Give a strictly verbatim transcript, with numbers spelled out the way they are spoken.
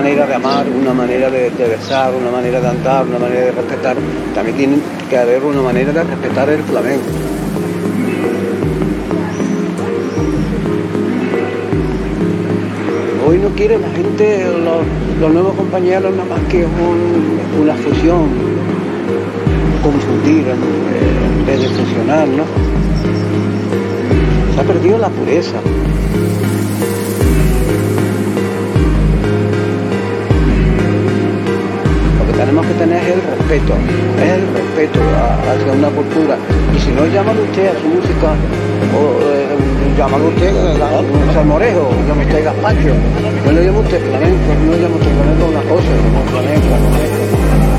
manera de amar, una manera de, de besar, una manera de andar, una manera de respetar. También tiene que haber una manera de respetar el flamenco. Hoy no quiere la gente, los, los nuevos compañeros, nada más que un, una fusión, confundir en vez de fusionar, ¿no? Se ha perdido la pureza. Lo que tenemos que tener es el respeto, es el respeto a, hacia una cultura. Y si no, llámalo usted a su música, o eh, llámalo usted a salmorejo, llame usted gazpacho. No le llamo usted flamenco, no le llamo usted flamenco a una cosa, como flamenco, ¿no?